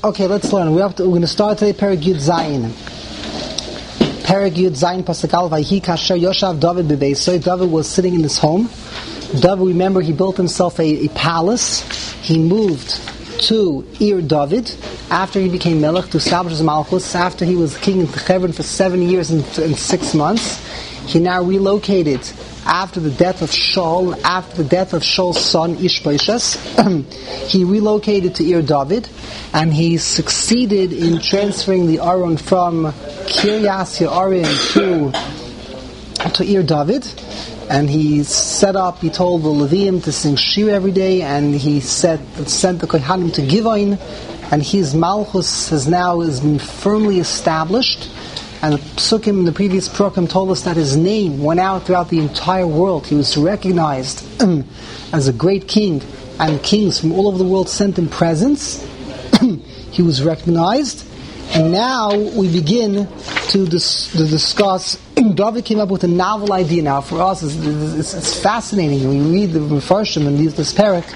Okay, let's learn. We're going to start today Perek Yud Zayin. Perek Yud Zayin Pasuk Aleph. Vayihi kasher yoshav David b'beisoi. David was sitting in his home. David, remember, he built himself a palace. He moved to Ir David after he became Melech to establish his Malchus. After he was king in Hebron for 7 years and 6 months, he now relocated after the death of Shaul, after the death of Shaul's son Ishbosheth. He relocated to Ir David, and he succeeded in transferring the Aron from Kiryas Ye'arim to Ir David. And he told the Leviim to sing Shir every day, and he sent the Kohanim to Givoin, and his Malchus has been firmly established. And the Psukim in the previous program told us that his name went out throughout the entire world. He was recognized as a great king, and kings from all over the world sent him presents. He was recognized, and now we begin to discuss. David came up with a novel idea. Now, for us, it's fascinating. We read the Mefarshim and this Perek.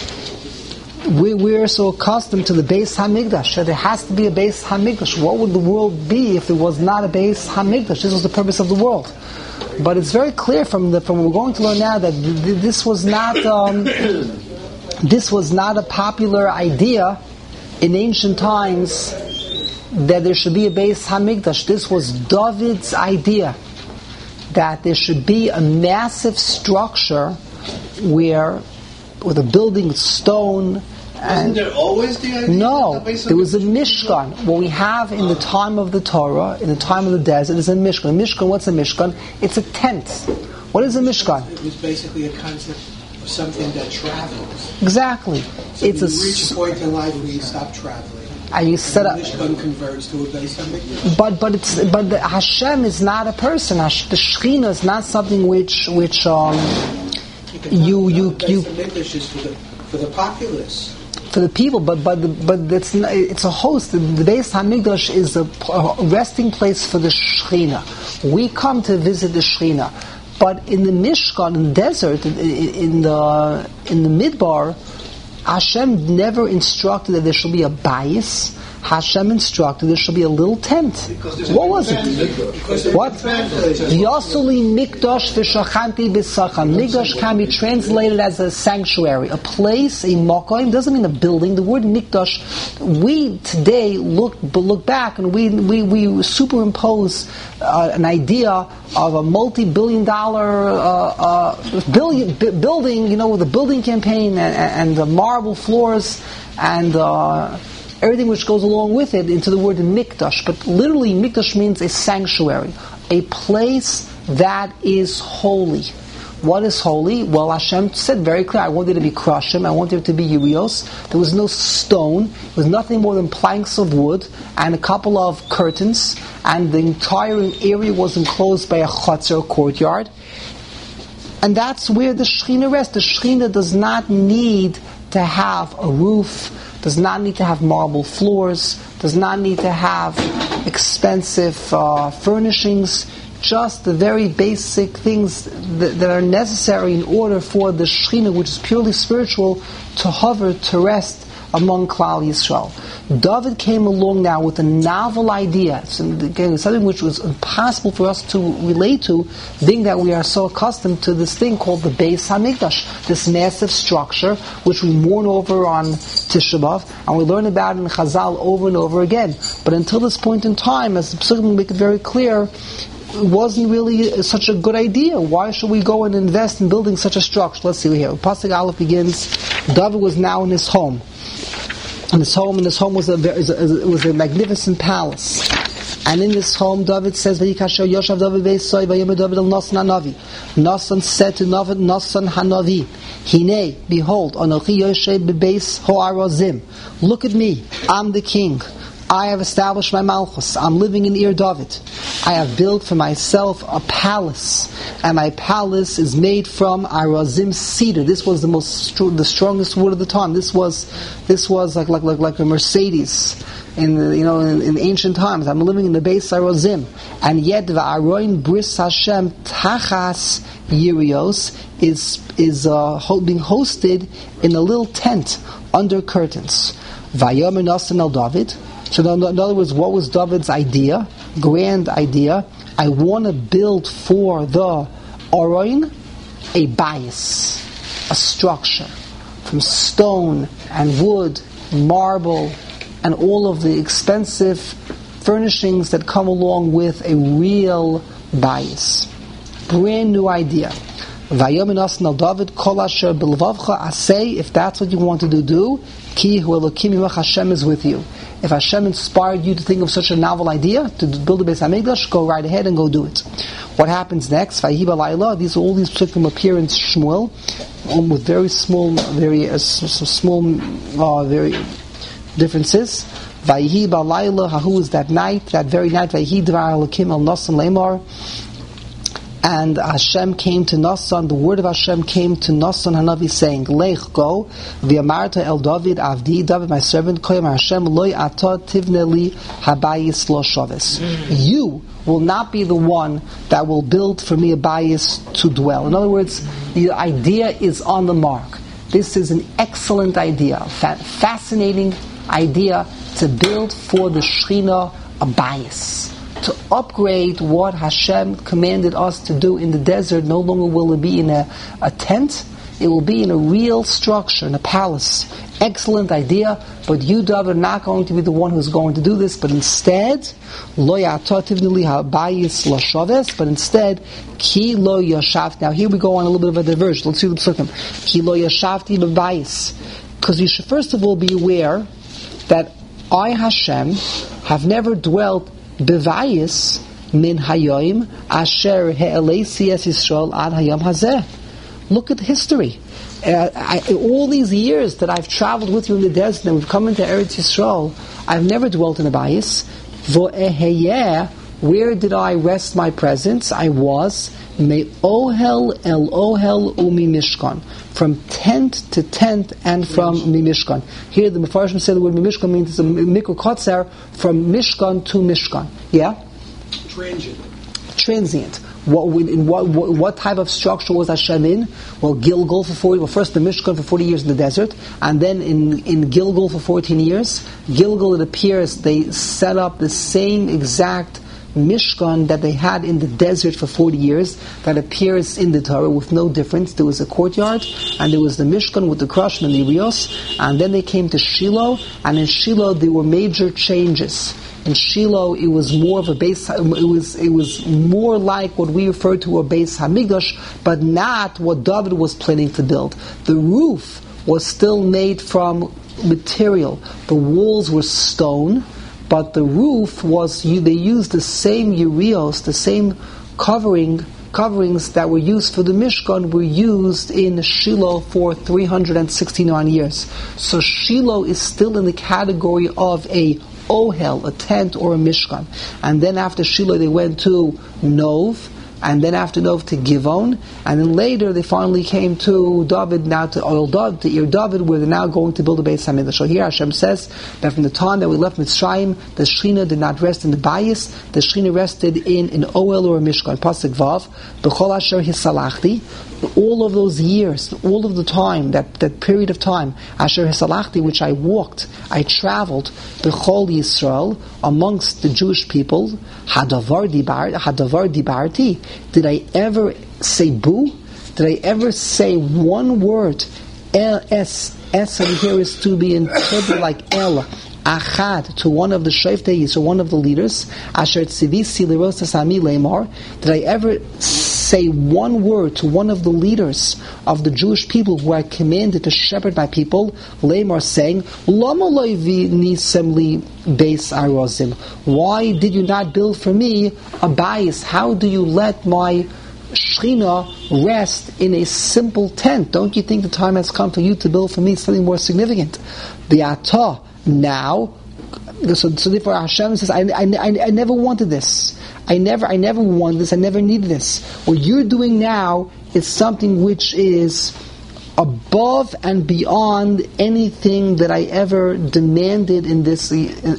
We're so accustomed to the Beis Hamikdash. There has to be a Beis Hamikdash. What would the world be if there was not a Beis Hamikdash? This was the purpose of the world. But it's very clear from what we're going to learn now that this was not a popular idea in ancient times that there should be a Beis Hamikdash. This was David's idea, that there should be a massive structure with a building of stone. Wasn't there always the idea? No, there was a Mishkan. What we have in the time of the Torah, in the time of the desert, is a Mishkan. A Mishkan, what's a Mishkan? It's a tent. What is a Mishkan? It was basically a concept of something that travels. Exactly. So you reach a point in life where you stop traveling. And you set up. Mishkan converts to a Beis Hamikdash. But Hashem is not a person. The Shekhinah is not something which you Beis Hamikdash is for the populace. For the people, but it's a host. The Beis Hamikdash is a resting place for the Shekhinah. We come to visit the Shekhinah, but in the Mishkan, in the desert, in the Midbar, Hashem never instructed that there shall be a bayis. Hashem instructed there shall be a little tent. What was it? What? Yasuli mikdash v'shachanti b'sacham. Mikdash can be translated as a sanctuary, a place, a makom. Doesn't mean a building. The word mikdash, we today look back and we superimpose an idea of a multi-billion-dollar building, with a building campaign and the marble floors and everything which goes along with it into the word mikdash. But literally mikdash means a sanctuary, a place that is holy. What is holy? Well, Hashem said very clear, I want there to be krushim, I want there to be yirios. There was no stone, it was nothing more than planks of wood and a couple of curtains, and the entire area was enclosed by a chutzner, a courtyard. And that's where the Shekhinah rests. The Shekhinah does not need to have a roof, does not need to have marble floors, does not need to have expensive furnishings, just the very basic things that are necessary in order for the Shekhinah, which is purely spiritual, to hover, to rest among Klal Yisrael. David came along now with a novel idea, something which was impossible for us to relate to, being that we are so accustomed to this thing called the Beis Hamikdash, this massive structure which we mourn over on Tisha B'Av, and we learn about it in Chazal over and over again. But until this point in time, as the Psukim make it very clear, it wasn't really such a good idea. Why should we go and invest in building such a structure? Let's see here. Pasuk Aleph begins. David was now in his home. And his home was a magnificent palace. And in this home, David says, "Vayikasher Yoshav David Beisoy Vayomer David El Nasan Hanavi." Nasan said to David, Nasan Hanavi, "Hine, behold, Anochi Yoshev Bebeis Ho'arazim. Look at me, I'm the king. I have established my Malchus. I'm living in Ir David. I have built for myself a palace, and my palace is made from arazim cedar. This was the strongest wood of the time. This was like a Mercedes in ancient times. I'm living in the Beis Arazim, and yet va'aroin bris Hashem tachas yirios is being hosted in a little tent under curtains. Vayomer Nasan al David. So in other words, what was David's idea? Grand idea. I want to build for the Aron a bias, a structure from stone and wood, marble, and all of the expensive furnishings that come along with a real bias. Brand new idea. Vayomer Nasan al David kol asher bilvavcha asay. If that's what you want to do. Ki hu Elokim imach, Hashem is with you. If Hashem inspired you to think of such a novel idea, to build a Beis HaMikdash, go right ahead and go do it. What happens next? Vayihi b'layla. All these psukim appear in Shmuel with very small, very differences. Vayihi b'layla. Hahu is that night, that very night. Vayihi dvar Elokim al Nasan leimar. And Hashem came to Nasan, the word of Hashem came to Nasan Hanavi saying, Lech, go, v'yamarta el David avdi, David my servant, koyam Hashem loy ata tivneli habayis lo shaves. You will not be the one that will build for me a bayis to dwell. In other words, the idea is on the mark. This is an excellent idea, fascinating idea to build for the Shekhinah a bayis. To upgrade what Hashem commanded us to do in the desert. No longer will it be in a tent, it will be in a real structure, in a palace. Excellent idea, but you, David, are not going to be the one who's going to do this, but instead, lo ya'atativnili ha'bayis lo shaves, but instead, ki lo yashavti. Now here we go on a little bit of a diversion. Let's see the psukim. Ki lo yashavti b'bayis. Because you should first of all be aware that I, Hashem, have never dwelt Bevayis min hayoim asher he'elesi es Yisrael ad hayom hazeh. Look at history. All these years that I've traveled with you in the desert and we've come into Eretz Yisrael, I've never dwelt in a bayis. Vo'eheyeh, where did I rest my presence? I was me ohel el ohel umi mishkan, from tent to tent and from mishkan. Here the Mefarshim say the word mishkan means it's a mikro kotzer, from mishkan to mishkan. Yeah? Transient. What type of structure was Hashem in? Well, Gilgal for 40. Well, first the Mishkan for 40 years in the desert, and then in Gilgal for 14 years. Gilgal, it appears, they set up the same exact Mishkan that they had in the desert for 40 years, that appears in the Torah with no difference. There was a courtyard, and there was the Mishkan with the Krush and the Rios, and then they came to Shiloh, and in Shiloh there were major changes. In Shiloh, it was more of a base. It was more like what we refer to a Beis HaMikdash, but not what David was planning to build. The roof was still made from material. The walls were stone, but the roof was. They used the same urios, the same coverings that were used for the Mishkan were used in Shiloh for 369 years. So Shiloh is still in the category of a ohel, a tent or a mishkan. And then after Shiloh they went to Nov, and then after Nov to Givon, and then later they finally came to David, now to Ir David, where they're now going to build a Beis HaMikdash. So here Hashem says that from the time that we left Mitzrayim, the Shekhinah did not rest in the bayis, the Shekhinah rested in an ohel or a mishkan. Pasuk Vav, B'chol asher hisalachti. All of those years, all of the time, that period of time, asher hisalachti, which I walked, I traveled, b'chol Yisrael, amongst the Jewish people, hadavar dibarti. Did I ever say boo? Did I ever say one word? S over here is to be interpreted like el. Achad, to one of the Shofteis, or one of the leaders. Asher tzivisi liros sami leimar. Did I ever say one word to one of the leaders of the Jewish people who I commanded to shepherd my people? Leimar, saying, Lama loivi nisem li beis arozim. Why did you not build for me a bayis? How do you let my Shekhinah rest in a simple tent? Don't you think the time has come for you to build for me something more significant? The atah. Now, so therefore Hashem says, I never wanted this. I never wanted this. I never needed this. What you're doing now is something which is above and beyond anything that I ever demanded in this.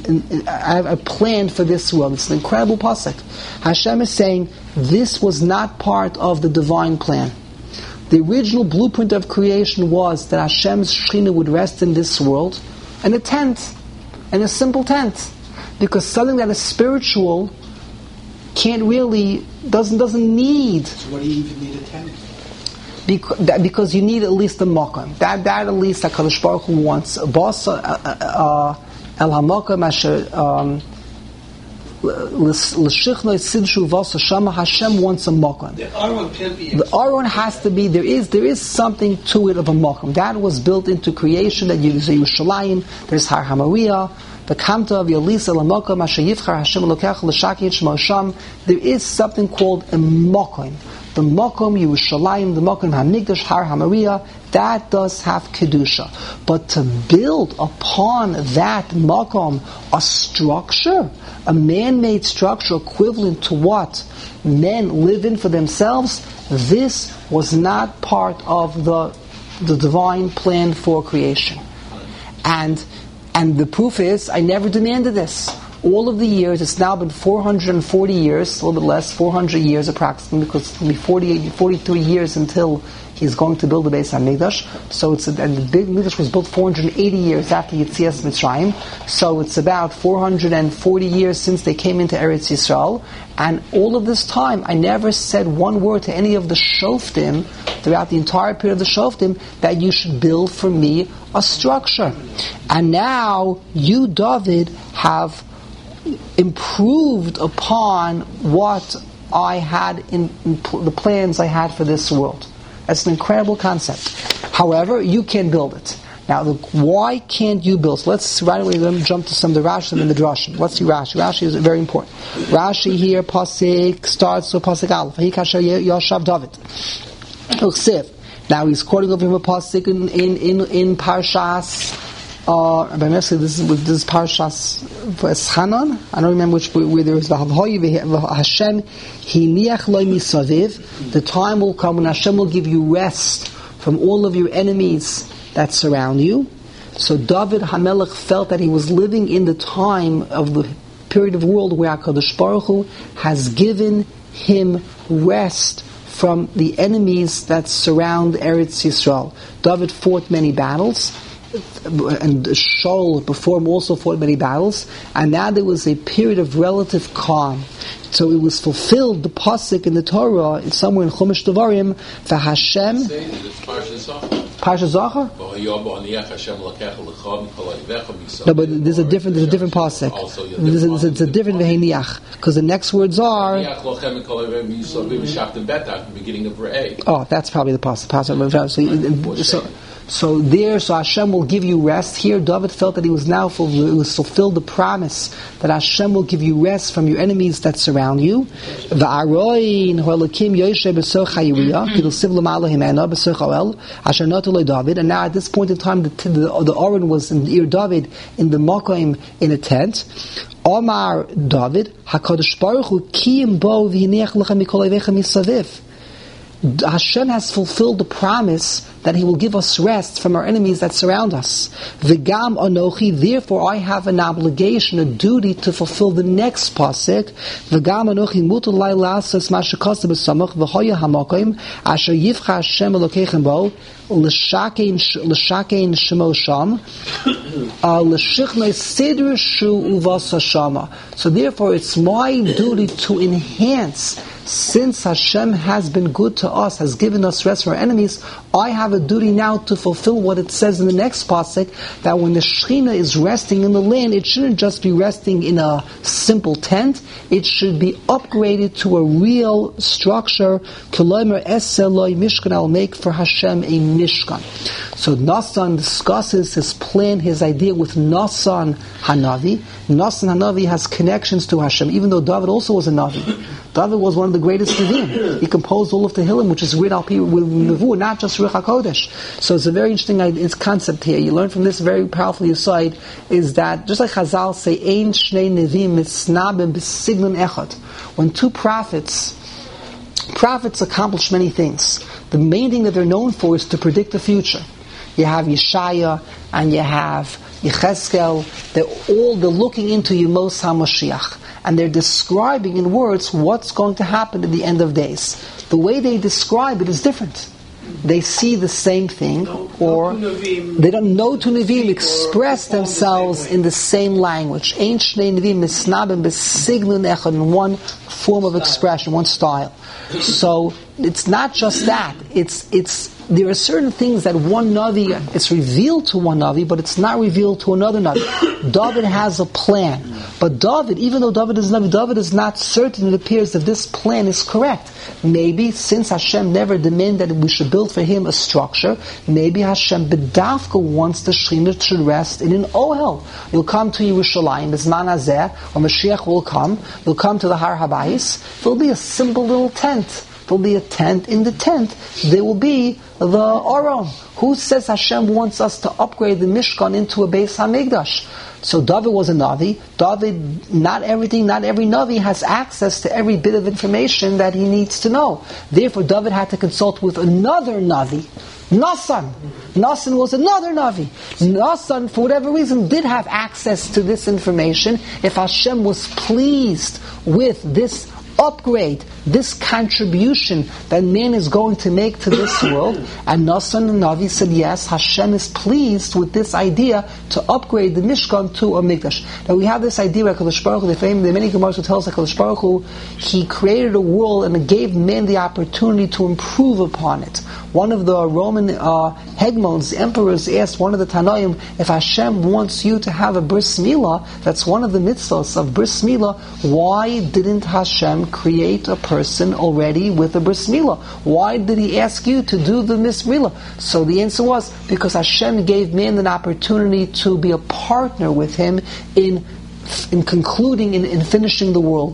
I have a plan for this world. It's an incredible pasuk. Hashem is saying this was not part of the divine plan. The original blueprint of creation was that Hashem's Shekhinah would rest in this world. And a tent, in a simple tent. Because something that is spiritual can't really, doesn't need. So what do you even need a tent? Because you need at least a makom. That at least HaKadosh Baruch Hu wants. El HaMakom Asher L'Shichnoi Sidshu Vasa Shama, Hashem wants a makom. The Aron can't be. The Aron has to be. There is something to it of a makom. That was built into creation. That Yerushalayim. There's Har HaMoriah. The Kamta of Yelisa L'Makom Asher Yivchar Hashem Elokech L'Shaki Shmo Sham. There is something called a makom. The Makom Yerushalayim, the Makom HaMikdash, Har HaMoriah, that does have Kedusha. But to build upon that Makom a structure, a man-made structure equivalent to what men live in for themselves, this was not part of the divine plan for creation. And the proof is, I never demanded this. All of the years, it's now been 440 years, a little bit less, 400 years approximately, because it's going to be 43 years until he's going to build the Beis HaMikdash. So and the big Mikdash was built 480 years after Yetzias Mitzrayim. So it's about 440 years since they came into Eretz Yisrael. And all of this time, I never said one word to any of the Shoftim throughout the entire period of the Shoftim that you should build for me a structure. And now you, David, have improved upon what I had in the plans I had for this world. That's an incredible concept. However, you can build it. Now, why can't you build? So let's right away jump to some of the Rashi and the Drashim. Let's see Rashi. Rashi is very important. Rashi here, Pasik, starts with Pasik Aleph. Hikasher Yoshav David. Now he's quoting over him a Pasik in Parshas. This is Parshas Eschanan. I don't remember where there is Hashem Hiniach Loi Misaviv. The time will come when Hashem will give you rest from all of your enemies that surround you. So David HaMelech felt that he was living in the time of the period of the world where HaKadosh Baruch Hu has given him rest from the enemies that surround Eretz Yisrael. David fought many battles, and Shaul before him also fought many battles, and now there was a period of relative calm. So it was fulfilled, the pasuk in the Torah, it's somewhere in Chumash Devarim, for Hashem. Parsha Zachar? No, but there's a different pasuk. There's a different v'heiniach, because the next words are. Oh, that's probably the pasuk. So Hashem will give you rest. Here, David felt that he was now fulfilled the promise that Hashem will give you rest from your enemies that surround you. And now at this point in time, the Aron was in Ir David in the Makom in a tent. Omar David, HaKadosh Baruch Hu kiyim bo v'hineach lechem mikol oivechem misaviv. Hashem has fulfilled the promise that He will give us rest from our enemies that surround us. V'gam anochi, therefore I have an obligation, a duty to fulfill the next pasuk. V'gam anochi mutar lai la'asos ma shekaseh b'samach v'hoya hamakom asher yivcha Hashem Elokeichem bo l'shakein shemo sham l'shichnei sidr shu uvasa shama. So therefore it's my duty to enhance. Since Hashem has been good to us, has given us rest from our enemies, I have a duty now to fulfill what it says in the next pasuk, that when the Shekhinah is resting in the land, it shouldn't just be resting in a simple tent, it should be upgraded to a real structure. Kilomer Eseloi Mishkan, I'll make for Hashem a Mishkan. So Nasan discusses his plan, his idea with Nasan Hanavi. Nasan Hanavi has connections to Hashem, even though David also was a Navi. David was one of the greatest Nevi'im. He composed all of Tehillim, which is with Nevuah, not just Ruach HaKodesh. So it's a very interesting concept here. You learn from this very powerful aside, is that, just like Chazal say, Ein Shnei Nevi'im Mitznabim B'Signon Echad. When two prophets accomplish many things. The main thing that they're known for is to predict the future. You have Yeshaya and you have Yecheskel. They're looking into Yemos HaMashiach. And they're describing in words what's going to happen at the end of days. The way they describe it is different. they see the same thing, or they don't know two Nevi'im express themselves in the same language. Ein shnei Nevi'im misnabim b'signun echad, in one form of expression, one style. So it's not just that. It's there are certain things that one Navi, it's revealed to one Navi, but it's not revealed to another Navi. David has a plan. But David, even though David is Navi, David is not certain, it appears, that this plan is correct. Maybe, since Hashem never demanded that we should build for him a structure, maybe Hashem B'davka wants the Shekhinah to rest in an Ohel. You'll come to Yerushalayim, B'zman Hazeh, or Mashiach will come, you'll come to the Har HaBayis, there'll be a simple little tent. There'll be a tent. In the tent, there will be the Aron. Who says Hashem wants us to upgrade the Mishkan into a Beis HaMikdash? So David was a Navi. David, not every Navi has access to every bit of information that he needs to know. Therefore, David had to consult with another Navi, Nasan. Nasan was another Navi. Nasan, for whatever reason, did have access to this information. If Hashem was pleased with this upgrade, this contribution that man is going to make to this world, and Nasan the Navi said, yes, Hashem is pleased with this idea to upgrade the Mishkan to a Mikdash. Now we have this idea, HaKadosh Baruch Hu, the many Gemaras who tells HaKadosh Baruch Hu, he created a world and gave man the opportunity to improve upon it. One of the Roman hegemons, emperors, asked one of the Tanoim, if Hashem wants you to have a bris milah, that's one of the mitzvahs of bris milah, why didn't Hashem create a person already with a bris milah? Why did he ask you to do the bris milah? So the answer was, because Hashem gave man an opportunity to be a partner with him in concluding, in finishing the world,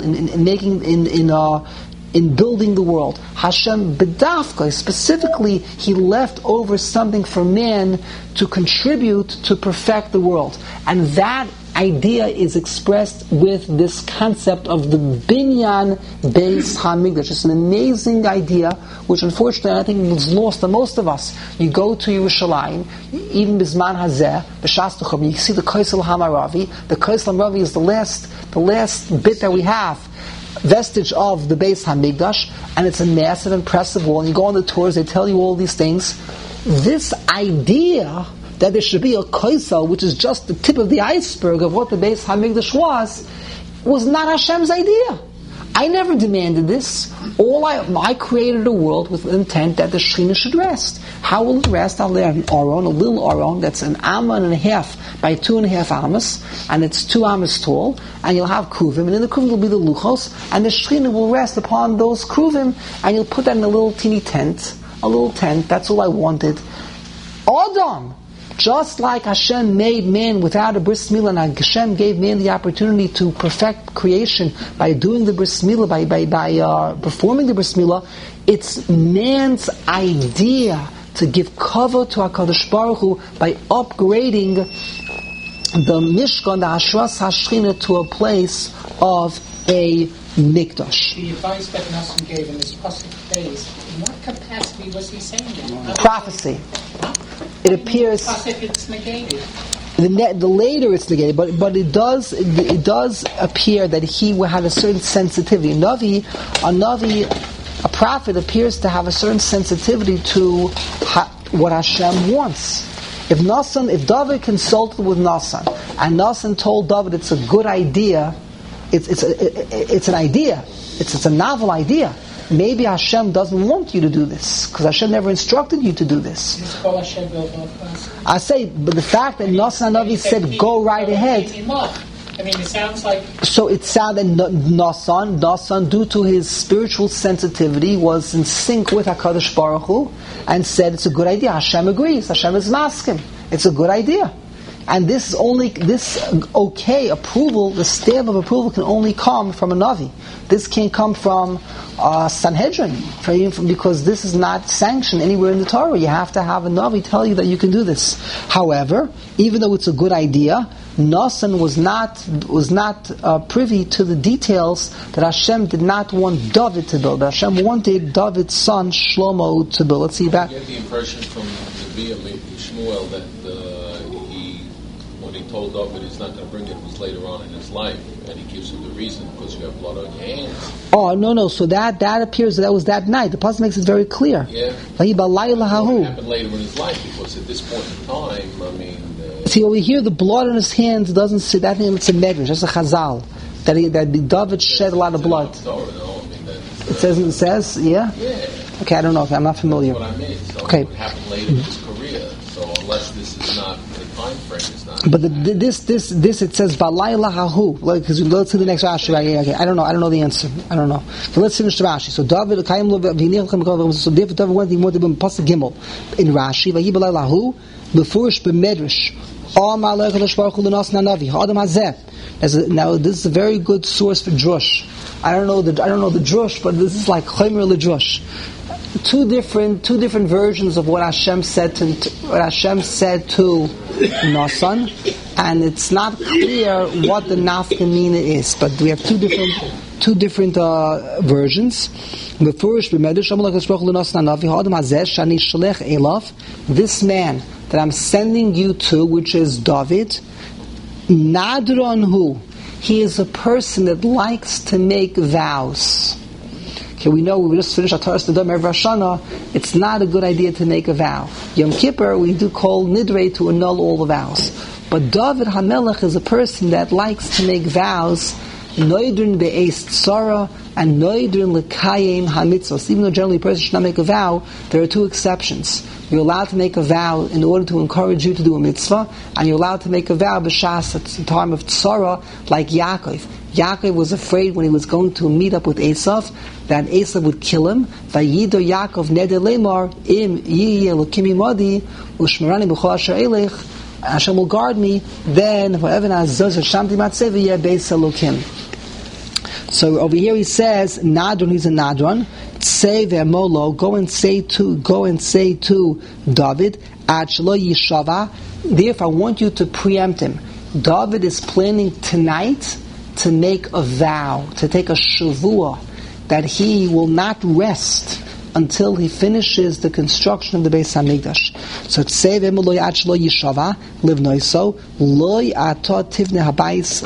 in building the world. Hashem B'davka, specifically, he left over something for man to contribute to perfect the world. And that idea is expressed with this concept of the Binyan Beis HaMikdash. It's an amazing idea, which unfortunately I think was lost on most of us. You go to Yerushalayim, even B'zman Hazeh, B'shas Tucham, you see the Kaisel HaMaravi. The Kaisel HaMaravi is the last bit that we have, vestige of the Beis HaMikdash, and it's a massive, impressive wall. And you go on the tours, they tell you all these things. This idea that there should be a Kaisel, which is just the tip of the iceberg of what the Beis HaMikdash was not Hashem's idea. I never demanded this. I created a world with the intent that the Shekhinah should rest. How will it rest? I'll have an Aron, a little Aron that's an amma and a half by 2.5 amas, and it's 2 amas tall, and you'll have kruvim, and in the kruvim will be the luchos, and the Shekhinah will rest upon those kruvim, and you'll put that in a little teeny tent, that's all I wanted. Adam! Just like Hashem made man without a bris milah, and Hashem gave man the opportunity to perfect creation by doing the bris milah, by performing the bris milah, it's man's idea to give cover to HaKadosh Baruch Hu by upgrading the Mishkan, the Hashras HaShechina, to a place of a Mikdash. The advice that Nasan gave in this pasuk phase, in what capacity was he saying that? Prophecy. It appears. It's negated. The later it's negated, but it does appear that he had a certain sensitivity. A prophet appears to have a certain sensitivity to what Hashem wants. If David consulted with Nasan, and Nasan told David it's a good idea, it's an idea, it's a novel idea. Maybe Hashem doesn't want you to do this, because Hashem never instructed you to do this. I say, but the fact that Nasan Navi said, go right ahead. I mean, it sounds like... So it sounded that Nasan, due to his spiritual sensitivity, was in sync with HaKadosh Baruch Hu, and said it's a good idea. Hashem agrees. Hashem is masking. It's a good idea. And this approval, the stamp of approval can only come from a Navi. This can't come from Sanhedrin, because this is not sanctioned anywhere in the Torah. You have to have a Navi tell you that you can do this. However, even though it's a good idea, Nasan was not privy to the details that Hashem did not want David to build. Hashem wanted David's son Shlomo to build. Let's see that. I get the impression from the Shmuel that he told David he's not going to bring it was later on in his life, and he gives him the reason because you have blood on your hands. Oh, no. So that appears that was that night. The pasuk makes it very clear. Yeah. It happened later in his life because at this point in time, I mean. See, over here, the blood on his hands doesn't say that thing. It's a medrash. That's a chazal. That David shed a lot of blood. It says, yeah. Yeah. Okay, I don't know. I'm not familiar. That's what I mean. So okay. It happened later in his career. So unless this is not the time frame, is not. But this it says Balayla Hahu. Because let's see the next Rashi. Okay, I don't know the answer. I don't know. But let's finish the Rashi. So David so David went to Pasuk Gimel in Rashi. Vayi Balayla Hahu befurish b'medrash. Now this is a very good source for drush. I don't know the drush, but this is like Chomer LeDrush. Two different versions of what Hashem said to Nasan, and it's not clear what the nafkamina is. But we have two different versions. This man that I'm sending you to, which is David, Nadron hu. He is a person that likes to make vows. Okay, we know we just finished Ataras Nedam Erev Rosh Hashanah. It's not a good idea to make a vow. Yom Kippur, we do call Nidrei to annul all the vows. But David HaMelech is a person that likes to make vows, Noidrin be'eis tzara and Noidrin l'kayim hamitzvos. Even though generally a person should not make a vow, there are two exceptions. You're allowed to make a vow in order to encourage you to do a mitzvah, and you're allowed to make a vow b'shas at the time of tzara, like Yaakov. Yaakov was afraid when he was going to meet up with Esav that Esav would kill him. Vayido Yaakov neder lemar im yiyeh Elokim imadi ushmerani b'chol asher elech. Hashem will guard me. Then whatever nazaz shamti matzeh v'yeh beis Elokim. So over here he says Nadron. He's a Nadron. Say ve'molo. Go and say to David ad shelo yishava. Therefore, I want you to preempt him. David is planning tonight to make a vow, to take a shavua, that he will not rest until he finishes the construction of the Beis Hamikdash. So say ve'molo ad shelo yishava livnoiso loy ato tivne habayis.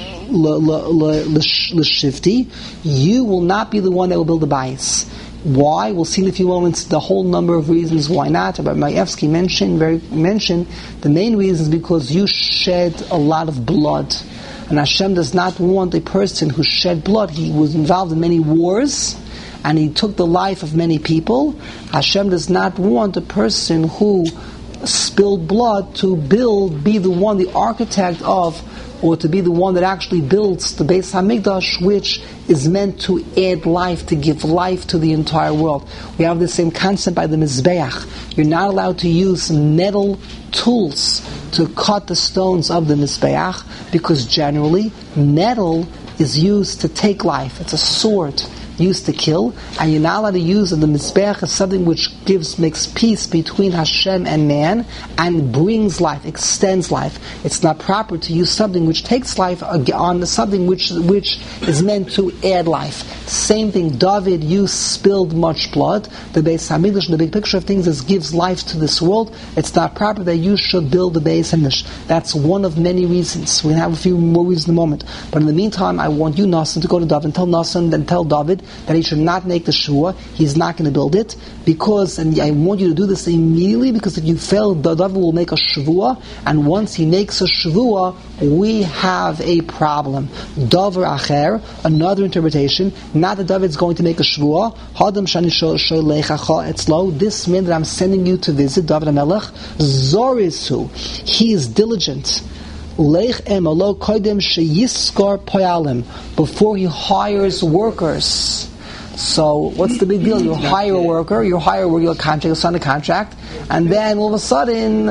You will not be the one that will build the bayis. Why? We'll see in a few moments the whole number of reasons why not. But Maevsky mentioned the main reason is because you shed a lot of blood, and Hashem does not want a person who shed blood. He was involved in many wars, and he took the life of many people. Hashem does not want a person who spilled blood to be the one, the architect of, or to be the one that actually builds the Beis Hamikdash, which is meant to add life, to give life to the entire world. We have the same concept by the Mizbeach. You're not allowed to use metal tools to cut the stones of the Mizbeach, because generally metal is used to take life. It's a sword used to kill, and you're not allowed to use the Mizbeach as something which makes peace between Hashem and man, and brings life, extends life. It's not proper to use something which takes life on something which is meant to add life. Same thing, David, you spilled much blood. The Beis Hamikdash, the big picture of things, is gives life to this world. It's not proper that you should build the Beis Hamikdash. That's one of many reasons. We're going to have a few more reasons in a moment. But in the meantime, I want you, Nasan, to go to David and tell David that he should not make the shua. He's not going to build it, because, and I want you to do this immediately, because if you fail, David will make a shavua, and once he makes a shavua, we have a problem. Davar acher, another interpretation, not that David's going to make a shvua. Hadam shani sholechacha etzlo. This man that I'm sending you to visit, David HaMelech, zorisu. He is diligent. Lech emalo koidem sheyiskar poyalim. Before he hires workers. So what's the big deal? You hire a worker, you sign a contract, and then all of a sudden,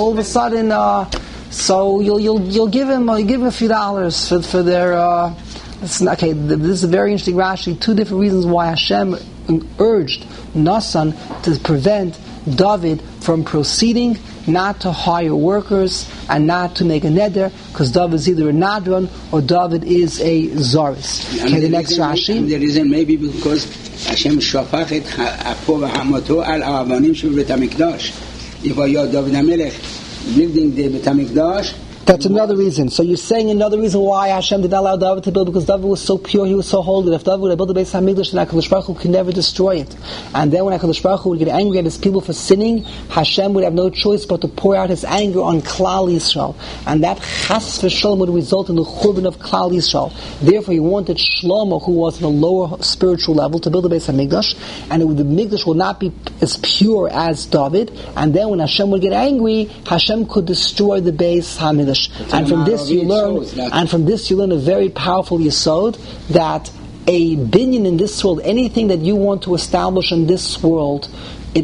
so you'll give him a few dollars for their. This is a very interesting Rashi. Two different reasons why Hashem urged Nasan to prevent David from proceeding, not to hire workers and not to make a neder, because David is either a nadron or David is a zaris. Okay, the next Rashi. The reason maybe because Hashem shafach et ha'apo v'hamato al ha'avanim shel Bet HaMikdash. If I David HaMelech building the Bet HaMikdash, That's another reason. So you're saying another reason why Hashem did not allow David to build, because David was so pure, he was so holy, that if David would have built the Beis HaMikdash, then HaKadosh Baruch Hu could never destroy it. And then when HaKadosh Baruch Hu would get angry at his people for sinning, Hashem would have no choice but to pour out his anger on Klal Yisrael. And that Chas v'Shalom would result in the Churban of Klal Yisrael. Therefore he wanted Shlomo, who was on a lower spiritual level, to build the Beis HaMikdash, and the Mikdash would not be as pure as David. And then when Hashem would get angry, Hashem could destroy the Beis HaMikdash. And from this you learn a very powerful yesod, that a binyan in this world, anything that you want to establish in this world, the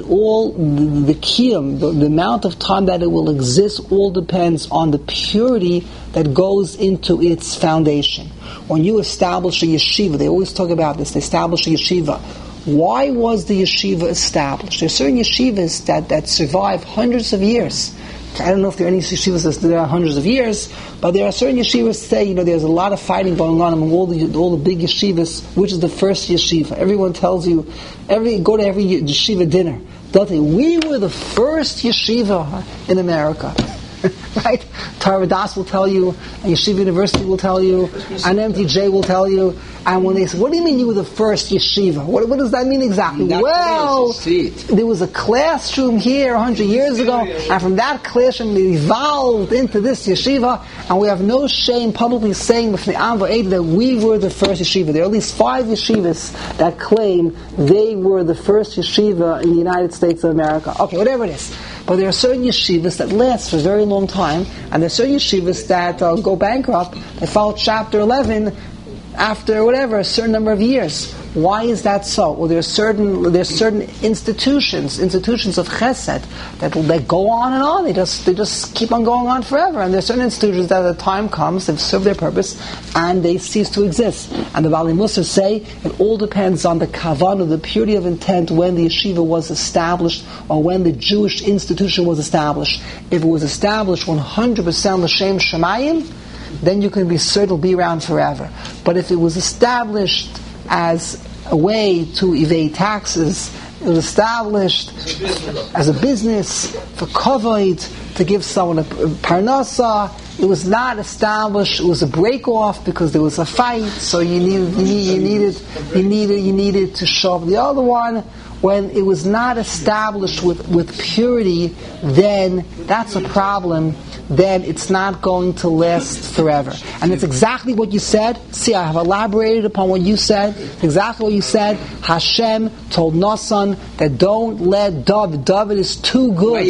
kiyum, the amount of time that it will exist, all depends on the purity that goes into its foundation. When you establish a yeshiva, they always talk about this, they establish a yeshiva. Why was the yeshiva established? There are certain yeshivas that survive hundreds of years. I don't know if there are any yeshivas that are hundreds of years, but there are certain yeshivas that say, there's a lot of fighting going on among all the big yeshivas, which is the first yeshiva. Everyone tells you, go to every yeshiva dinner, they'll tell you, we were the first yeshiva in America. Right? Torah Das will tell you, and Yeshiva University will tell you, and MTJ will tell you, and when they say, what do you mean you were the first yeshiva? What does that mean exactly? Well, there was a classroom here 100 years ago, and from that classroom it evolved into this yeshiva, and we have no shame publicly saying that we were the first yeshiva. There are at least 5 yeshivas that claim they were the first yeshiva in the United States of America. Okay, whatever it is. But there are certain yeshivas that last for a very long time, and there are certain yeshivas that go bankrupt. They follow Chapter 11 after a certain number of years. Why is that so? Well, there's certain institutions of chesed that go on and on. They just keep on going on forever. And there's certain institutions that at the time comes, they've served their purpose, and they cease to exist. And the Baalei Mussar say it all depends on the kavanah, the purity of intent, when the yeshiva was established, or when the Jewish institution was established. If it was established 100% l'shem shamayim, then you can be certain it'll be around forever. But if it was established as a way to evade taxes, it was established as a business for kavod, to give someone a parnasa, it was not established. It was a break off because there was a fight, so you needed to show up the other one. When it was not established with purity, then that's a problem. Then it's not going to last forever. And it's exactly what you said. See, I have elaborated upon what you said. It's exactly what you said. Hashem told Nasan that don't let David is too good.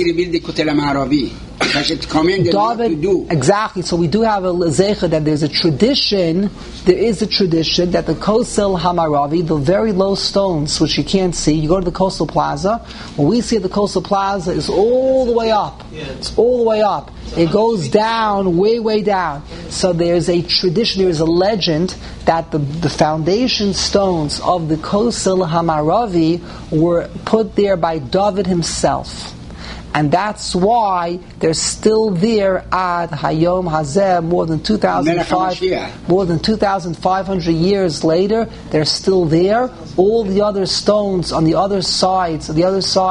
David, exactly. So we do have a zecher that there is a tradition that the Kosel Hamaravi, the very low stones which you can't see, you go to the Coastal Plaza, what we see at the Coastal Plaza is all the way up. It's all the way up. It goes down, way down. So there's a tradition, there is a legend that the foundation stones of the Kosel Hamaravi were put there by David himself. And that's why they're still there ad Hayom Hazeh, more than 2,500 years later. They're still there. All the other stones on the other sides are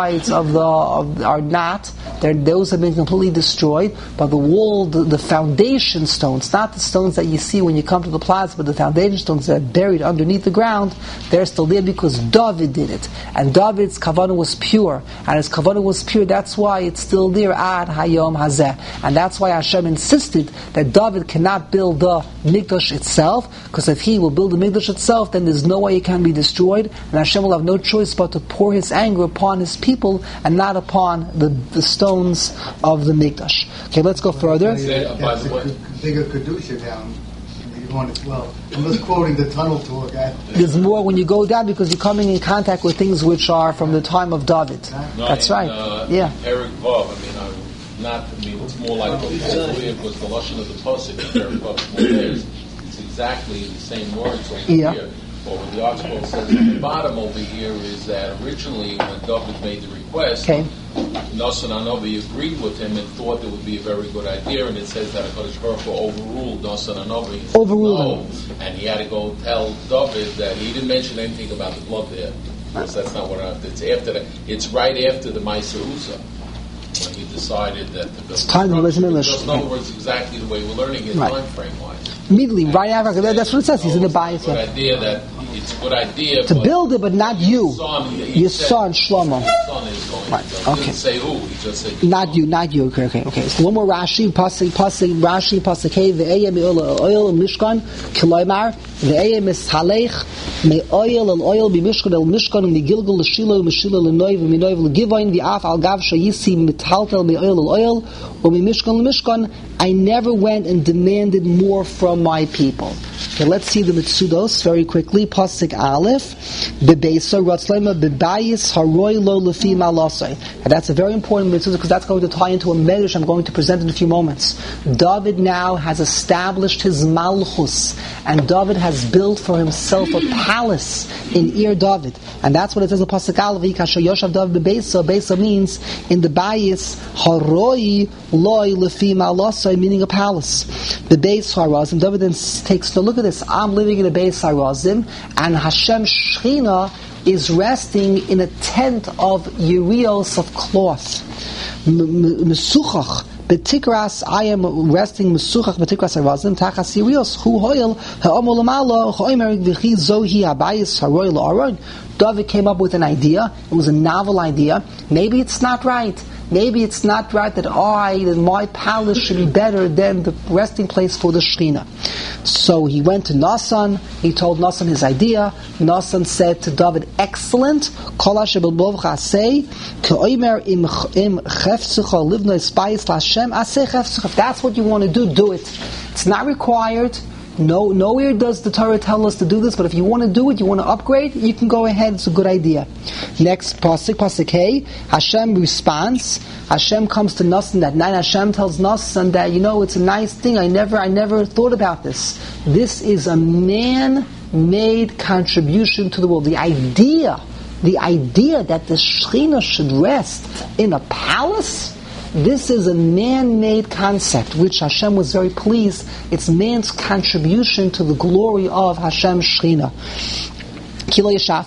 not. Those have been completely destroyed. But the wall, the foundation stones, not the stones that you see when you come to the plaza, but the foundation stones that are buried underneath the ground, they're still there because David did it. And David's kavanah was pure. And his kavanah was pure, that's why it's still there ad Hayom Hazeh. And that's why Hashem insisted that David cannot build the Mikdash itself, because if he will build the Mikdash itself, then there's no way it can be destroyed, and Hashem will have no choice but to pour His anger upon His people and not upon the stones of the Mikdash. Okay, let's go further. Bigger Kedusha down. Well, I'm just quoting the tunnel tour guy. There's more when you go down because you're coming in contact with things which are from the time of David. That's right. Eric Vav, it's more like what it was the lashon of the pasuk. Eric Vav, it's exactly the same words over here. But what the article says at the bottom over here is that originally when David made the request, Nasan Hanavi agreed with him and thought it would be a very good idea, and it says that HaKadosh Baruch Hu overruled Nasan Hanavi. And he had to go tell David that he didn't mention anything about the blood there, because that's not what it's after that. It's right after the Ma'aser Uzzah. when he decided that the building time to listen to English. Just in other words, exactly the way we're learning it, Right. time frame wise. Immediately, right after, that's what it says. He's in the bias. Good idea that it's a good idea To but build it, but not you. Your son, Shlomo. His son is going Right, to. He okay. didn't say who. He just said Not you. Okay. So one more Rashi, Pasuk Hey, Ve'ayim oil Mishkan, Kiloimar, Ve'ayim is Halech, Me oil B'Mishkan El Mishkan, Migilgal L'Shilo, Mishilo L'Noiv, Minoiv L'Givain, V'af Al Gav Shayisi, Mitaltel Me oil, or Mishkan L'Mishkan. I never went and demanded more from my people. Okay, let's see the Mitzudos very quickly. Pasuk Aleph, Bebeisa Ratzlema Bebayis Haroi Lo Lefi Malasai. And that's a very important mitzvah because that's going to tie into a medrash I'm going to present in a few moments. David now has established his malchus, and David has built for himself a palace in Ir David, and that's what it says in Pasuk Aleph. Kasher Yoshav David Bebeisa. Beisa means in the bayis Haroi Loi Lefi Malasai, meaning a palace. The Beis Harazim. David then takes a look at this. I'm living in a Beis Harazim, and Hashem Shechina is resting in a tent of yerios of cloth. Mesuchach betikras, I am resting mesuchach betikras harazim tachas yerios hu hoil ha'amol lamalo choimer v'chi zohi habayis haroil aron. David came up with an idea. It was a novel idea. Maybe it's not right. Maybe it's not right that my palace should be better than the resting place for the Shekhinah. So he went to Nasan. He told Nasan his idea. Nasan said to David, "Excellent. If that's what you want to do, do it. It's not required. Nowhere does the Torah tell us to do this, but if you want to do it, you want to upgrade, you can go ahead. It's a good idea." Next pasuk Hey, Hashem responds. Hashem comes to Nasan that night. Hashem tells Nasan that it's a nice thing. I never thought about this. This is a man-made contribution to the world. The idea that the Shekhinah should rest in a palace. This is a man-made concept, which Hashem was very pleased. It's man's contribution to the glory of Hashem Shekhinah. So we put a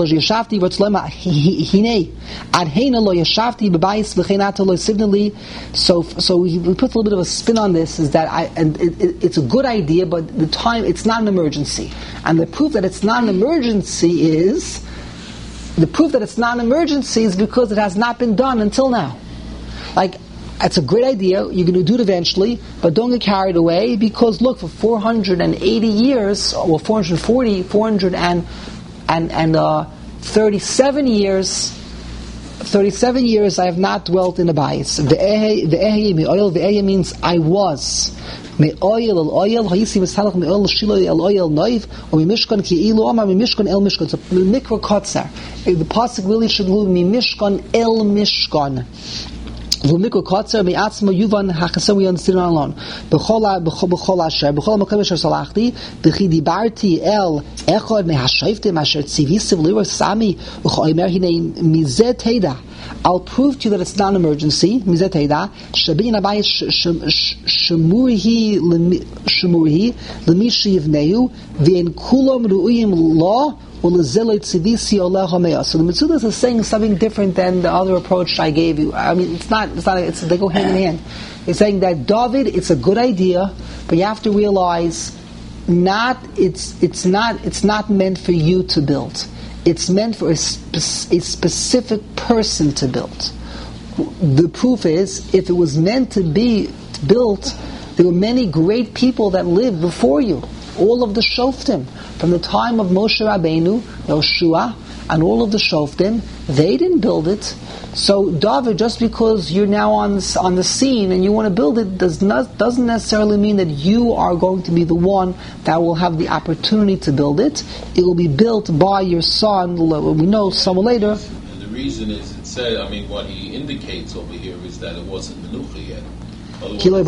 little bit of a spin on this. Is that it's a good idea, but it's not an emergency. And the proof that it's not an emergency is because it has not been done until now. Like, it's a great idea, you're going to do it eventually, but don't get carried away, because look, for 480 years, or 37 years I have not dwelt in a bayis. The ehe means I was. The pasuk really should move me mishkan el mishkan. We understand it alone. I'll prove to you that it's not an emergency. So the Mitzudas is saying something different than the other approach I gave you. I mean, they go hand in hand. It's saying that David, it's a good idea, but you have to realize it's not meant for you to build. It's meant for a specific person to build. The proof is, if it was meant to be built, there were many great people that lived before you. All of the Shoftim, from the time of Moshe Rabbeinu, Yoshua, and all of the Shoftim, they didn't build it. So David, just because you're now on the scene and you want to build it, doesn't necessarily mean that you are going to be the one that will have the opportunity to build it. It will be built by your son. We know somewhere later. And the reason is, it said, what he indicates over here is that it wasn't Menucha yet. Because when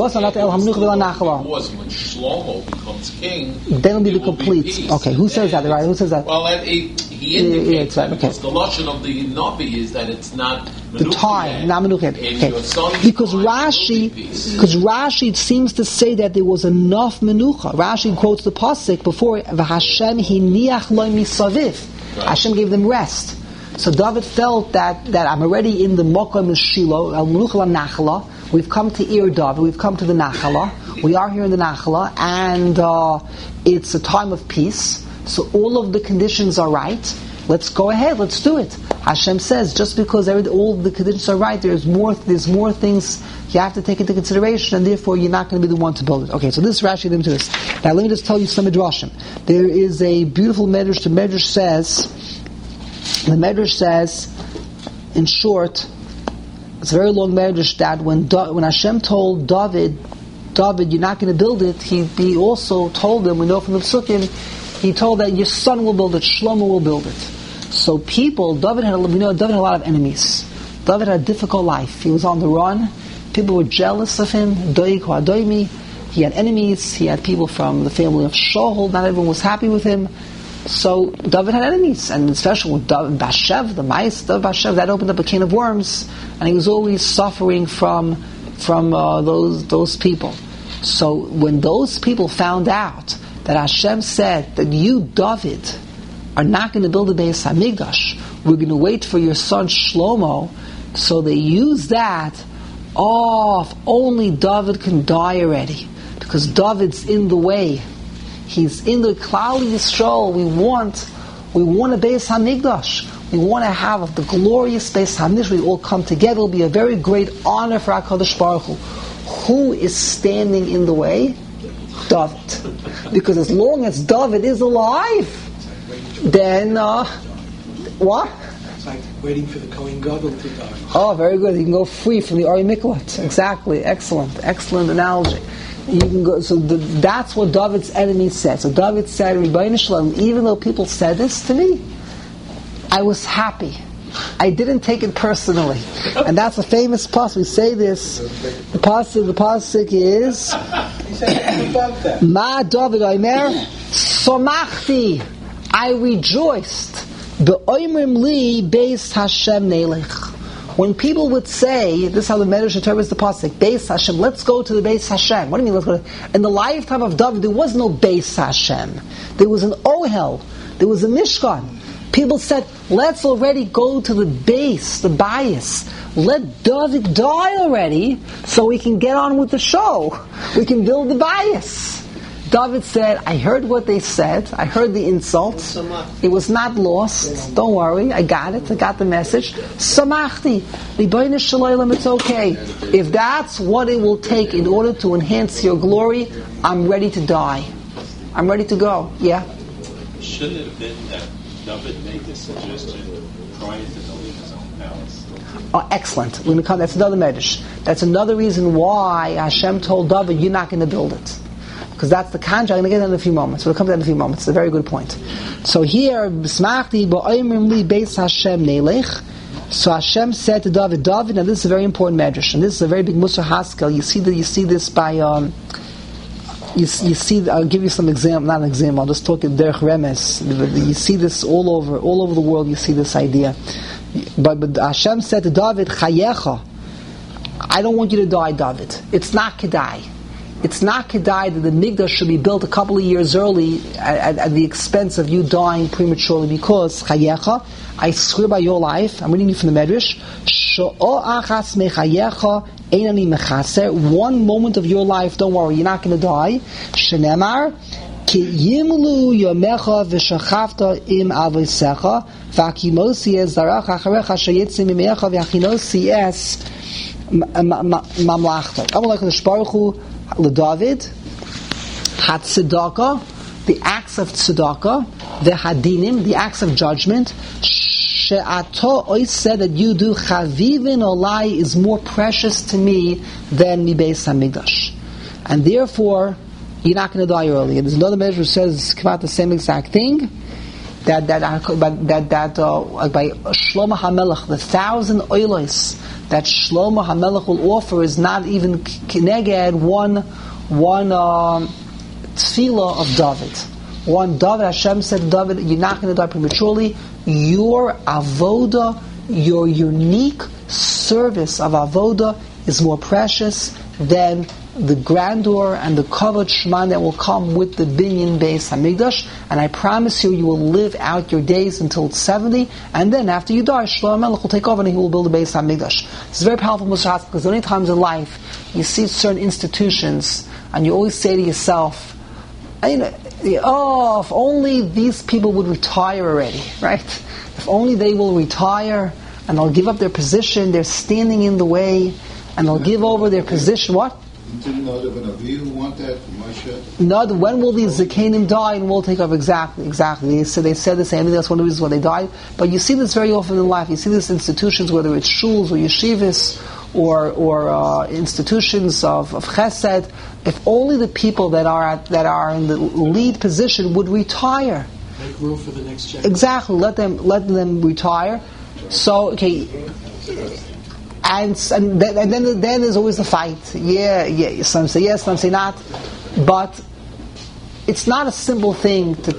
Shlomo becomes king, then it'll be the complete. Okay, who says that? Right? Who says that? Well, he indicates that because okay. the lashon of the Navi is that it's not the time, not Menucha. Okay. Because Rashi seems to say that there was enough Menucha. Rashi quotes the pasuk before, "V'Hashem hiniach lo misaviv." Hashem gave them rest. So David felt that I'm already in the Mokom in Shiloh, al Menuchal Nachala. We've come to Ir David, we've come to the Nachala. We are here in the Nachala, and it's a time of peace. So all of the conditions are right. Let's go ahead, let's do it. Hashem says, just because all the conditions are right, there's more things you have to take into consideration, and therefore you're not going to be the one to build it. Okay, so this is Rashi into this. Now let me just tell you some midrashim. There is a beautiful medrash. The medrash says, in short, it's a very long medrash, that when Hashem told David, you're not going to build it, he also told him, we know from the Psukim, he told that your son will build it, Shlomo will build it. So David had a lot of enemies. David had a difficult life. He was on the run. People were jealous of him. He had enemies. He had people from the family of Shaul. Not everyone was happy with him. So David had enemies, and especially with Bashev, the mice, Bashev, that opened up a can of worms, and he was always suffering from those people. So when those people found out that Hashem said that you, David, are not going to build a Beis Hamikdash, we're going to wait for your son Shlomo, so they use that, if only David can die already, because David's in the way. He's in the Klal Yisrael. We want a Beis Hamikdash. We want to have the glorious Beis Hamikdash. We all come together. It will be a very great honor for HaKadosh Baruch Hu. Who is standing in the way? David. Because as long as David is alive, then what? It's like waiting for the Kohen Gadol to die. Oh, very good. You can go free from the Ari Miklat. Exactly. Excellent analogy. You can go. So that's what David's enemies said. So David said, "Ribono Shel Olam, even though people said this to me, I was happy. I didn't take it personally." And that's a famous pasuk. We say this. The pasuk is Ma David Omer Somachti. I rejoiced. Be'oimrim li Beis Hashem Nelech. When people would say, this is how the Medrash interprets the pasuk, Beis Hashem, let's go to the Beis Hashem. What do you mean let's go to? In the lifetime of David, there was no Beis Hashem. There was an Ohel. There was a Mishkan. People said, let's already go to the base, the bias. Let David die already so we can get on with the show. We can build the bias. David said, I heard what they said. I heard the insults. It was not lost. Don't worry. I got it. I got the message. Samachti. Ribono Shel Olam, it's okay. If that's what it will take in order to enhance your glory, I'm ready to die. I'm ready to go. Yeah? Shouldn't it have been that David made this suggestion prior to building his own palace? Oh, excellent. We're going to come. That's another medrash. That's another reason why Hashem told David, you're not going to build it. Because that's the contract. I'm going to get that in a few moments. We'll come to that in a few moments. It's a very good point. So here, B'smachti b'oimrim li Beis Hashem nelech. So Hashem said to David, now this is a very important medrash, and this is a very big Musar Haskel. You see this by, you see, I'll give you some example, not an example, I'll just talk in Derech Remes. You see this all over the world, you see this idea. But Hashem said to David, Chayecha, I don't want you to die, David. It's not Kedai. It's not Kedai that the Mikdash should be built a couple of years early at the expense of you dying prematurely, because Chayecha, I swear by your life, I'm reading you from the Medrash, Sho'achas mechayecha einani mechaser, one moment of your life, don't worry, you're not going to die. Shenemar, ki yimlu yomecha v'shachavta im avosecha, v'akimosi es zarach acharecha sheyitzim imecha v'achinosi es mamlachta. Amalek l'shbaruch hu l'David, hatzedakah, the acts of tzedakah, the hadinim, the acts of judgment, she'ato ois said that you do chavivin olai is more precious to me than mi Beis Hamikdash, and therefore you're not going to die early. And there's another measure which says about the same exact thing, that by Shlomo HaMelech, the 1,000 oilos that Shlomo HaMelech will offer is not even keneged one tefillah of David. One David, Hashem said to David, you're not going to die prematurely. Your avoda, your unique service of avoda is more precious than the grandeur and the kavod shman that will come with the binyan Beis Hamikdash, and I promise you, you will live out your days until it's 70, and then after you die, Shlomo Melech will take over and he will build a Beis Hamikdash. It's very powerful, Moshe, because many times in life you see certain institutions, and you always say to yourself, if only these people would retire already, right? If only they will retire and they'll give up their position, they're standing in the way, and they'll give over their position. What? Didn't Nadav and Avihu want that from Moshe? Nadav, when will these Zakanim die and we'll take over? Exactly. They said the same thing, that's one of the reasons why they died. But you see this very often in life. You see this in institutions, whether it's shuls or yeshivas, or institutions of chesed. If only the people that are in the lead position would retire. Make room for the next generation. Exactly. Let them retire. So okay, and then there's always a fight. Yeah. Some say yes, some say not. But it's not a simple thing to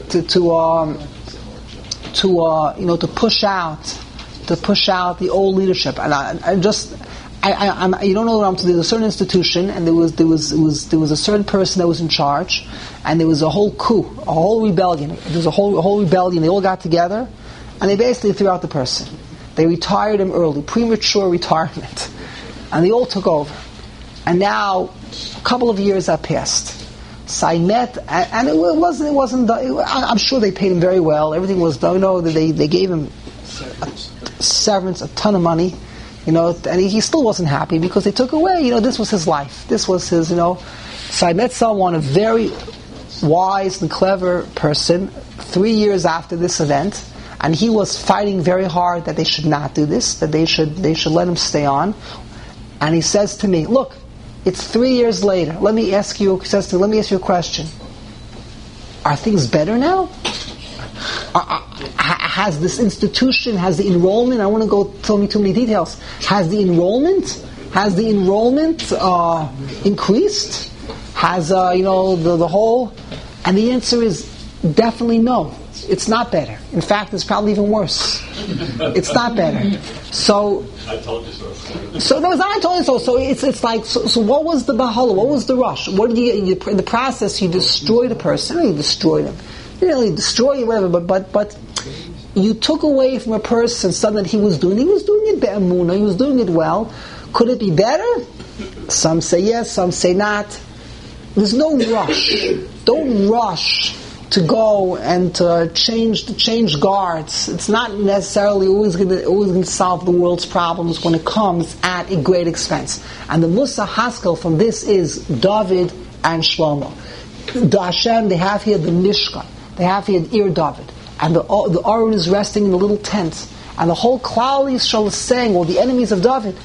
push out the old leadership. And you don't know what I'm saying. There's a certain institution, and there was a certain person that was in charge, and there was a whole coup, a whole rebellion. There was a whole rebellion. They all got together, and they basically threw out the person. They retired him early, premature retirement, and they all took over. And now, a couple of years have passed. So I met, and it wasn't. I'm sure they paid him very well. Everything was done. They gave him severance, a ton of money. And he still wasn't happy because they took away, this was his life. This was his, So I met someone, a very wise and clever person, 3 years after this event, and he was fighting very hard that they should not do this, that they should let him stay on. And he says to me, look, it's 3 years later. Let me ask you a question. Are things better now? Has this institution, has the enrollment, I want to go tell me too many details, has the enrollment increased? Has, the whole, and the answer is definitely no. It's not better. In fact, it's probably even worse. It's not better. So, I told you so. So no, it's not I told you so. So it's like, so what was the bahala? What was the rush? What did you in the process, you destroyed a person, or you destroyed him. You didn't really destroy him, whatever, but you took away from a person something that he was doing it be'emunah, he was doing it well. Could it be better? Some say yes, some say not. There's no rush. Don't rush to go and to change guards. It's not necessarily always going to solve the world's problems when it comes at a great expense. And the Musa Haskel from this is David and Shlomo. The Hashem, they have here the Mishkan. They have here Ir David. And the Aron is resting in the little tent. And the whole Klal Yisrael is saying, the enemies of David,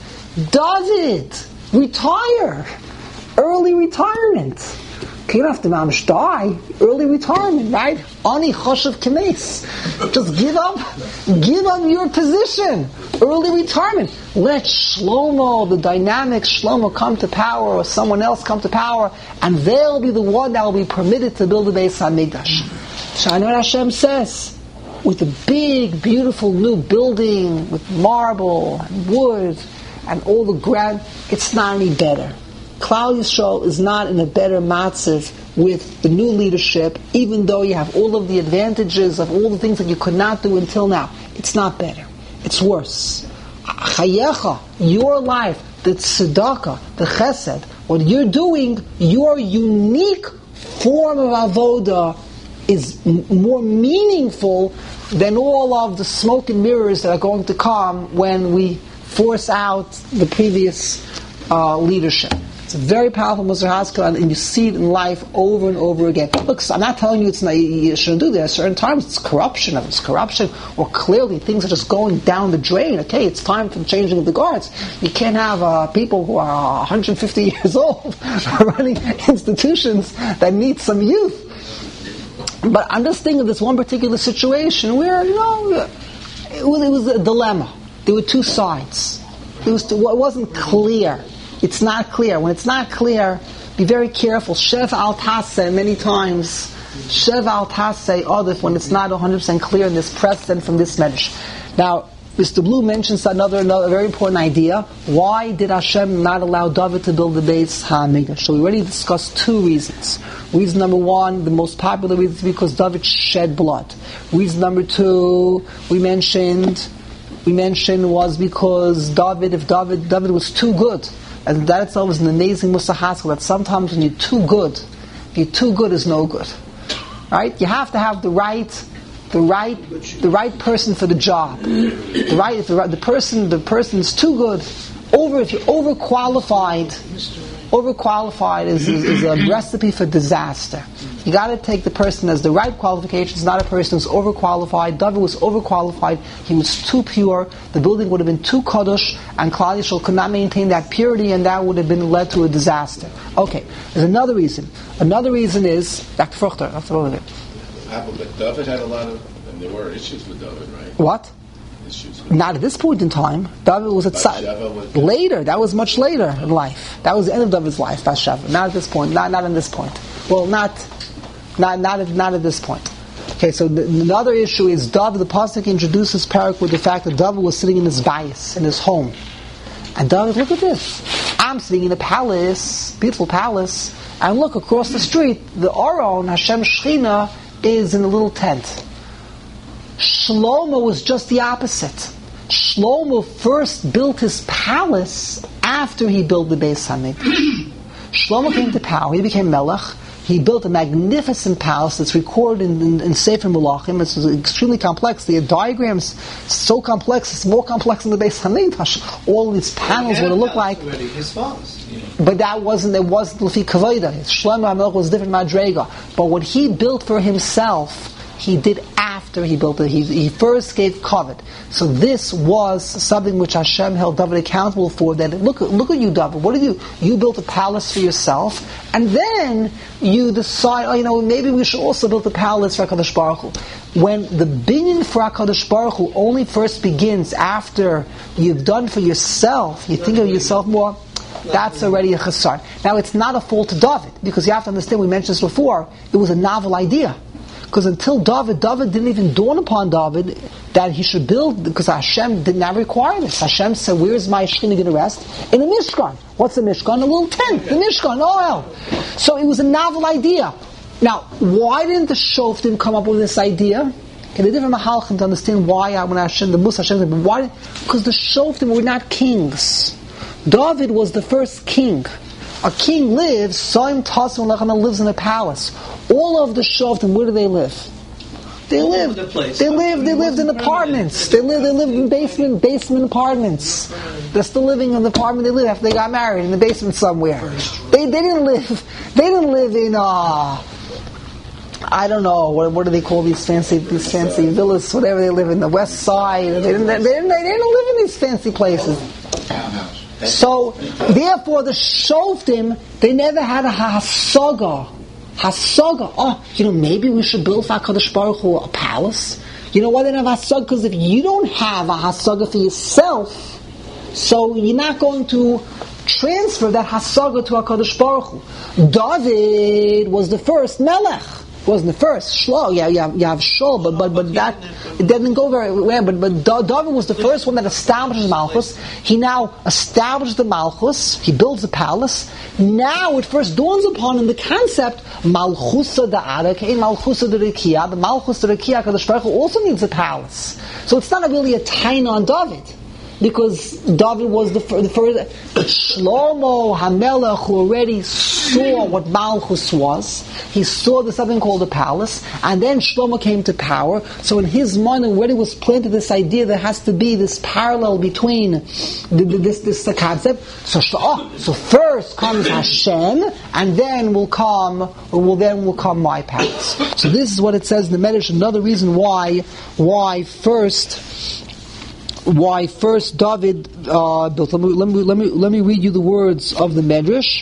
retire! Early retirement. You don't have to mamish die. Early retirement, right? Ani choshev k'meis. Just give up your position. Early retirement. Let Shlomo, the dynamic Shlomo, come to power, or someone else come to power, and they'll be the one that will be permitted to build the Beis Hamikdash. So I know what Hashem says. With a big, beautiful new building, with marble and wood, and all the grand, it's not any better. Klal Yisrael is not in a better matziv with the new leadership, even though you have all of the advantages of all the things that you could not do until now. It's not better. It's worse. Chayecha, your life, the tzedakah, the chesed, what you're doing, your unique form of avoda is more meaningful than all of the smoke and mirrors that are going to come when we force out the previous leadership. It's a very powerful Musar Haskel, and you see it in life over and over again. Look, so I'm not telling you you shouldn't do that. At certain times it's corruption, or clearly things are just going down the drain. Okay, it's time for the changing of the guards. You can't have people who are 150 years old running institutions that need some youth. But I'm just thinking of this one particular situation where, it was a dilemma. There were two sides. It wasn't clear. It's not clear. When it's not clear, be very careful. Shev al taseh, many times. Shev al taseh odif, when it's not 100% clear in this precedent from this medrash. Now, Mr. Blue mentions another very important idea. Why did Hashem not allow David to build the Beis HaMikdash? So we already discussed two reasons. Reason number one, the most popular reason, is because David shed blood. Reason number two, we mentioned was because David was too good. And that itself is an amazing musahaskel, that sometimes when you're too good is no good. Right? You have to have the right person for the job. The person is too good. If you're overqualified is a recipe for disaster. You got to take the person as the right qualifications, not a person who's overqualified. David was overqualified. He was too pure. The building would have been too kadosh, and Klal Yisrael could not maintain that purity, and that would have been led to a disaster. Okay, there's another reason. Another reason is Dr. Fruchter. But David had a lot of, and there were issues with David, right? What? Not at this point in time. David was later. That was much later in life. That was the end of David's life. Bathsheba. Not at this point. Not in this point. Well, not at this point. Okay. So another issue is David. The pasuk introduces parak with the fact that David was sitting in his bayis, in his home, and David, look at this. I'm sitting in a palace, beautiful palace, and look across the street. The Aron Hashem Shechina is in a little tent. Shlomo was just the opposite. Shlomo first built his palace after he built the Beis HaMikdash. Shlomo came to power. He became Melech. He built a magnificent palace that's recorded in Sefer Melachim. It's extremely complex. The diagrams so complex. It's more complex than the Beis HaMikdash. All these panels would look like. His father's. But it wasn't Lefi Kavoda. Shlomo HaMelech was different Madrega. But what he built for himself, he did after he built it. He first gave kavod. So this was something which Hashem held David accountable for. That look at you, David. What did you? You built a palace for yourself, and then you decide, maybe we should also build a palace for HaKadosh Baruch Hu. When the binyan for HaKadosh Baruch Hu only first begins after you've done for yourself, you think of yourself more. That's already a chesar. Now it's not a fault to David, because you have to understand. We mentioned this before. It was a novel idea. Because until David didn't even dawn upon David that he should build, because Hashem did not require this. Hashem said, where is my Shekhinah going to rest? In the Mishkan. What's the Mishkan? A little tent. The Mishkan, oil. So it was a novel idea. Now, why didn't the Shoftim come up with this idea? Okay, the different Mahalchim to understand why when Hashem, the Musa Hashem said, why? Because the Shoftim were not kings. David was the first king. A king lives, Soim Tasim Lechana lives in a palace. All of the Shoftim, where do they live? They lived in apartments. They lived in basement apartments. They're still living in the apartment they lived after they got married, in the basement somewhere. They didn't live in I don't know, what do they call these fancy villas, whatever they live in, the west side. They didn't live in these fancy places. So, therefore, the Shoftim, they never had a hasaga. Maybe we should build for HaKadosh Baruch Hu a palace. You know why they don't have hasaga? Because if you don't have a hasaga for yourself, so you're not going to transfer that hasaga to HaKadosh Baruch Hu. David was the first Melech. Wasn't the first Shlo. You have Shol, but that it didn't go very well. But David was the first one that establishes Malchus. He now established the Malchus. He builds a palace. Now it first dawns upon him the concept Malchusa da'ara, Malchusa d'Rekiah. The Malchus d'Rekiah, Kadosh Baruch Hu also needs a palace. So it's not really a tain on David, because David was the first. But Shlomo HaMelech, who already saw what Malchus was, he saw there's something called a palace, and then Shlomo came to power. So in his mind already was planted this idea there has to be this parallel between this concept. So first comes Hashem, and then will come my palace. So this is what it says in the Medrash. Another reason why first David built. Let me read you the words of the Medrash.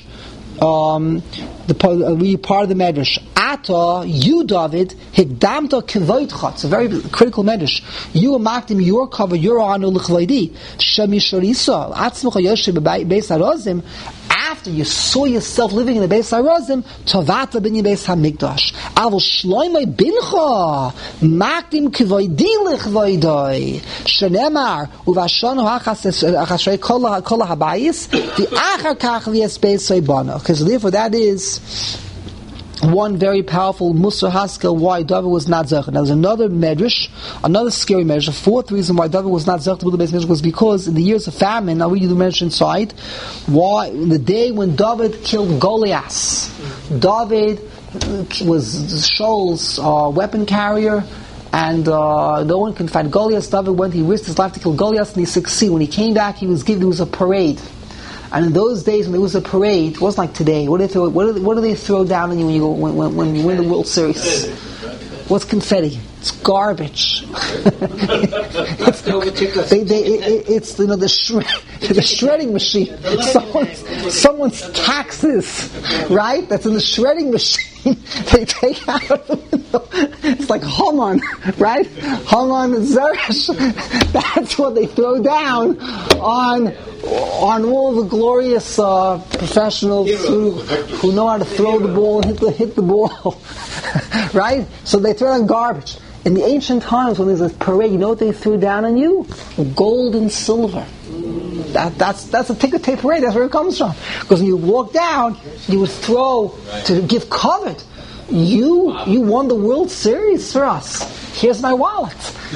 Read part of the Medrash. Ata, you David, higdamta kivoitcha. It's a very critical Medrash. You amakdim your cover, your anu l'chvoidi. Shemishorisa, atzmucha yoshe beis harozim. after you saw yourself living in the Beis HaRozim, Tovata bin Beis HaMikdash. Avol Shloimei bincha, Makdim Kvoidi Lichvoidoi, Shenemar, Uvashon Hachashrei Kol HaBayis, the Achar Kach V'Yes Beis HaBana. Because therefore that is one very powerful Musar Haskel why David was not Zech. Now there's another medrash, another scary medrash. The fourth reason why David was not Zech to build the Beis Mikdash was because in the years of famine, I'll read you the medrash inside, why, in the day when David killed Goliath, David was Shaul's weapon carrier, and no one can fight Goliath. David went, he risked his life to kill Goliath, and he succeeded. When he came back, there was a parade. And in those days, when there was a parade, it wasn't like today. What do they throw down on you when you win the World Series? What's confetti? It's garbage. It's the shredding machine. Someone's taxes, right? That's in the shredding machine. They take out of the window. It's like Haman, right? Haman and Zeresh. That's what they throw down on all the glorious professionals who know how to throw the ball and hit the ball, right? So they throw down garbage. In the ancient times, when there's a parade, you know what they threw down on you? Gold and silver. That's a ticker tape parade. That's where it comes from. Because when you walk down, you would throw to give covet. You won the World Series for us. Here's my wallet.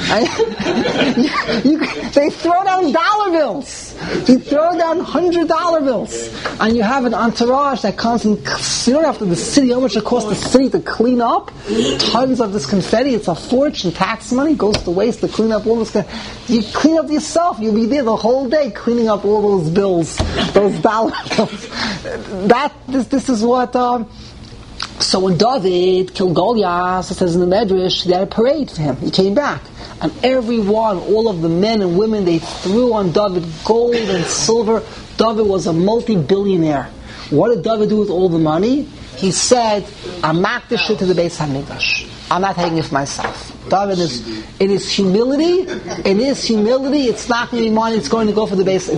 They throw down dollar bills. You throw down $100 bills, and you have an entourage that comes and you don't have to the city. How much it costs the city to clean up? Tons of this confetti. It's a fortune. Tax money goes to waste to clean up all this. You clean up yourself. You'll be there the whole day cleaning up all those bills, those dollar bills. This is what. So when David killed Goliath, it says in the Medrash, they had a parade for him. He came back. And everyone, all of the men and women, they threw on David gold and silver. David was a multi-billionaire. What did David do with all the money? He said, I'm makdish to the Beis HaMikdash. I'm not taking it for myself. David in his humility, it's not going to be money, it's going to go to the Beis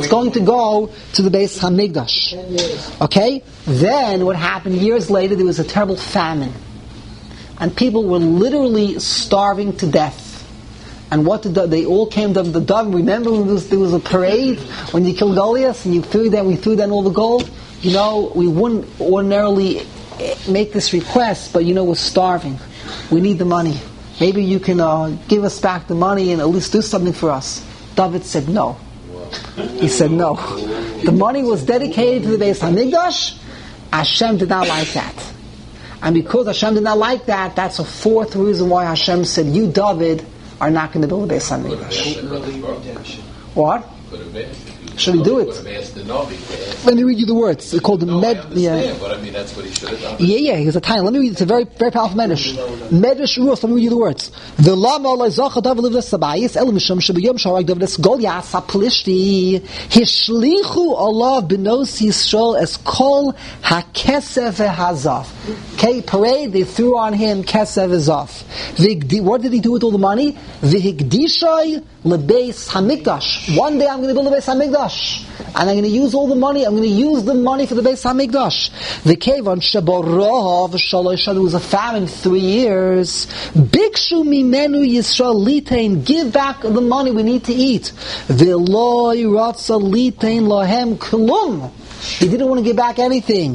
HaMikdash. Okay? Then what happened years later, there was a terrible famine. And people were literally starving to death. And what did they all came to the David? Remember when there was a parade when you killed Goliath and we threw down all the gold? You know, we wouldn't ordinarily make this request, but we're starving. We need the money. Maybe you can give us back the money and at least do something for us. David said no. He said no. The money was dedicated to the Beis HaMikdash. Hashem did not like that. And because Hashem did not like that, that's a fourth reason why Hashem said, you, David, are not going to build a Beis HaMikdash. What? Should he do it? Let me read you the words. It's called the Med. But I mean, that's what he should have done. Yeah. Here's a time. Let me read it. It's a very, very powerful medrash. Medrash Ruach. Let me read you the words. The Lama Zacha David lived as Sabayis El Misham Shebiyom Sharak David as Goliath Saplishti Hishlichu Allah Benos Yisrael as Kol HaKesef HaZav. Okay, parade. They threw on him Kesef HaZav. What did he do with all the money? V'hikdishay LeBeis HaMikdash. One day I'm going to build a Beis HaMikdash. And I'm going to use all the money. I'm going to use the money for the Beis HaMikdash. The Kevan Sheborohav Shalosh. There was a famine 3 years. Bikshu Mimenu Yisrael Litain. Give back the money we need to eat. V'loi Ratza Litain Lahem Klum. He didn't want to give back anything.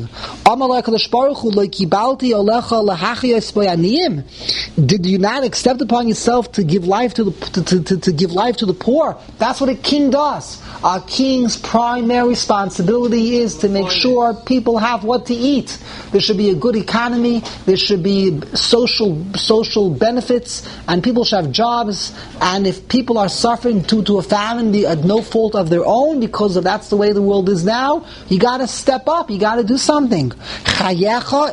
Did you not accept upon yourself to give life to the poor? That's what a king does. Our king's primary responsibility is to make sure people have what to eat. There should be a good economy. There should be social benefits, and people should have jobs. And if people are suffering due to a famine at no fault of their own, because that's the way the world is now, you got to step up. You got to do something. Therefore,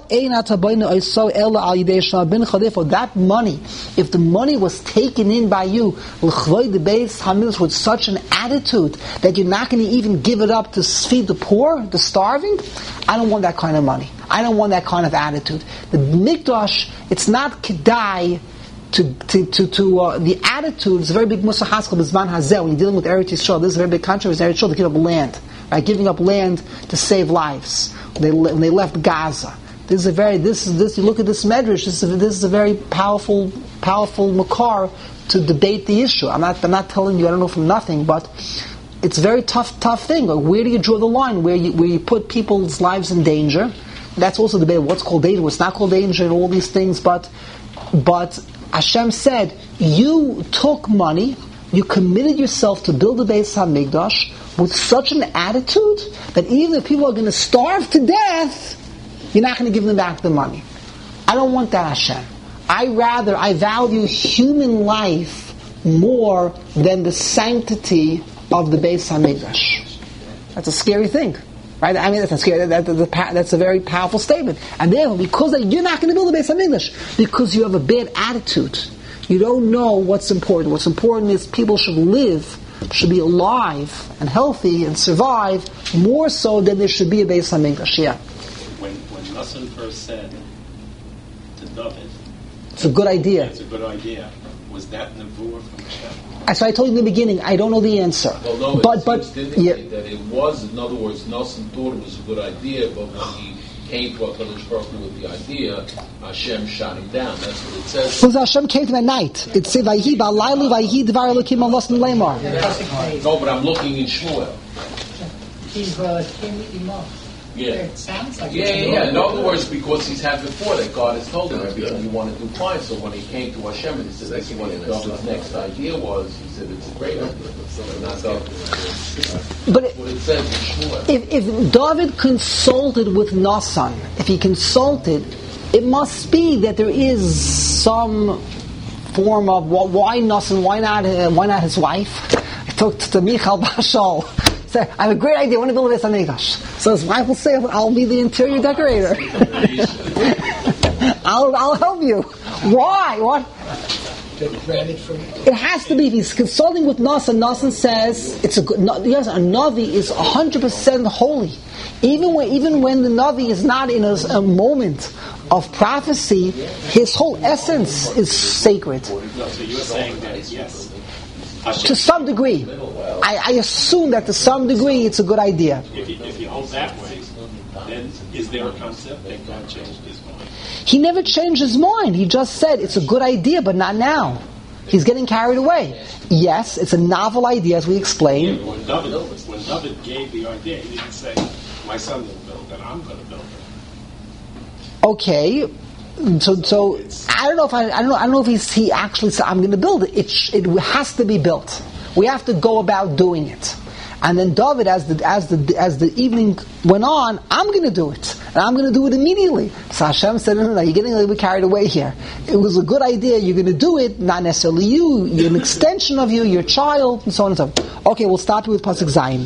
that money, if the money was taken in by you with such an attitude that you're not going to even give it up to feed the poor, the starving, I don't want that kind of money. I don't want that kind of attitude. The Mikdash, it's not kedai the attitude is a very big Musar Haskel B'Zman Hazeh. When you're dealing with Eretz Yisrael, this is a very big controversy in Eretz Yisrael to give up land. right? Giving up land to save lives. When they left Gaza. You look at this medrash. This is a very powerful makar to debate the issue. I'm not telling you I don't know from nothing, but it's a very tough thing. Like, where do you draw the line? Where you put people's lives in danger? That's also the debate. What's called danger? What's not called danger? And all these things. But Hashem said, you took money, you committed yourself to build the Beis HaMikdash with such an attitude that even if people are going to starve to death, you're not going to give them back the money. I don't want that, Hashem. I value human life more than the sanctity of the Beis HaMikdash. That's a scary thing, right? I mean, that's scary. That's a very powerful statement. And therefore, because you're not going to build the Beis HaMikdash, because you have a bad attitude, you don't know what's important. What's important is people should live, should be alive and healthy and survive more so than there should be a Beis HaMikdash. Yeah. When Nassan first said to David, it's a good idea. It's a good idea. Was that nevuah from Hashem? So I told you in the beginning, I don't know the answer. Well, no, but yeah. That it was, in other words, Nassan thought it was a good idea, but when he came to HaKadosh Baruch Hu with the idea, Hashem shot him down. That's what it says. So Hashem came to him at night. It said, "Vayhi ba'alaylu vayhi dvar Elokim al Nassan leimar." No, but I'm looking in Shmuel. Yeah. It sounds like Yeah. In other words, because he's had before that God has told him everything you want to do fine. So when he came to Hashem and he said, "This is what David's next idea was," he said, "It's a great idea." But what it says in Shmuel. If David consulted with Nassan, if he consulted, it must be that there is some form of why Nassan, why not his wife? I talked to Michal Bashal. I have a great idea. I want to build a Beis HaMikdash. So his wife will say, "I'll be the interior decorator. I'll help you." Why? What? It has to be. If he's consulting with Nassan, Nassan says it's a good. Yes, a Navi is 100% holy. Even when the Navi is not in a moment of prophecy, his whole essence is sacred. No, so you're saying that yes. To some degree. I assume that to some degree it's a good idea. If you hold that way, then is there a concept that God changed his mind? He never changed his mind. He just said it's a good idea, but not now. He's getting carried away. Yes, it's a novel idea, as we explained. Yeah, when David gave the idea, he didn't say, "My son will build it, I'm going to build it." Okay. So I don't know if he actually said, "I'm going to build it." It has to be built. We have to go about doing it. And then David, as the evening went on, I'm going to do it, and I'm going to do it immediately. So Hashem said, "No, you're getting a little bit carried away here. It was a good idea. You're going to do it, not necessarily you. You're an extension of you, your child, and so on and so on." Okay, we'll stop you with Pasuk Zayin.